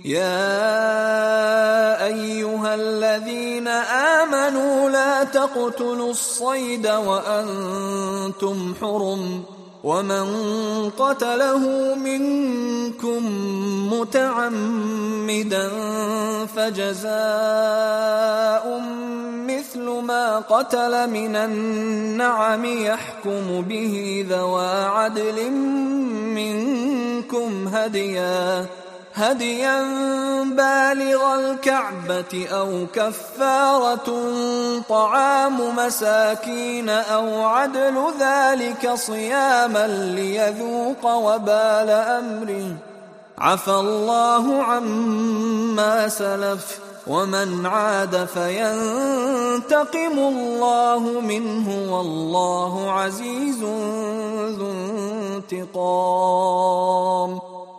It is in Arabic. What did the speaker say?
يا أيها الذين آمنوا لا تقتلوا الصيد وأنتم حرم، ومن قتله منكم متعمدا فجزاء مثل ما قتل من النعم يحكم به ذوى عدل منكم هديا بالغ الكعبة أو كفارة طعام مساكين أو عدل ذلك صياما ليذوق وبال أمره، عفى الله عما سلف، ومن عاد فينتقم الله منه والله عزيز ذو انتقام.